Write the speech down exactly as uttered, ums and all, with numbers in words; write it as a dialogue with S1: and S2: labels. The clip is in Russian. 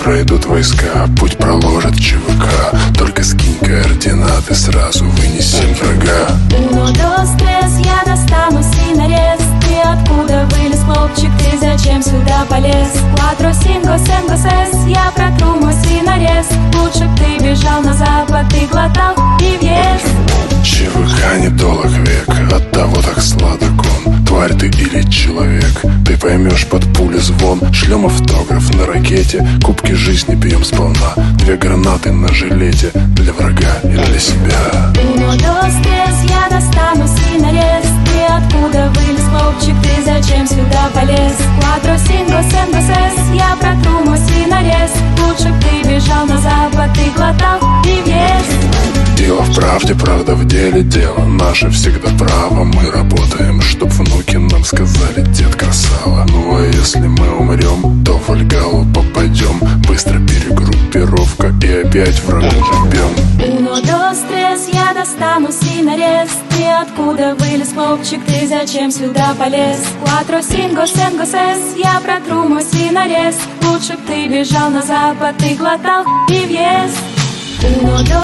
S1: пройдут войска, путь проложит ЧВК. Только скинь координаты, сразу вынесем врага.
S2: Uno, dos, tres, я достану синарез. Ты откуда вылез, хлопчик, ты зачем сюда полез? Cuatro, cinco, cinco, seis, я протру мой синарез. Лучше б ты бежал на запад, ты глотал и въезд.
S1: ЧВК недолг век, оттого так сладок он. Тварь ты или человек, ты поймешь под пули звон. Шлем автограф на ракете, кубки жизни пьем сполна. Две гранаты на жилете, для врага и для себя.
S2: Uno, dos, tres, я достану синарез. Ты откуда вылез, хлопчик, ты зачем сюда полез? Cuatro, cinco, cinco, seis, я протру мой синарез. Лучше б ты бежал на запад, ты глотал и въезд.
S1: Дело в правде, правда в деле, дело наше всегда право. Мы работаем, чтоб внуки нам сказали: дед красава. Ну а если мы умрем, то в Альгалу попадем. Быстро перегруппировка и опять врагу жбем.
S2: Uno, dos, tres, я достану синарез. Ты откуда вылез, хлопчик, ты зачем сюда полез? Cuatro, cinco, cinco, seis, я протру мой синарез. Лучше б ты бежал на запад, ты глотал и въезд. Uno, dos,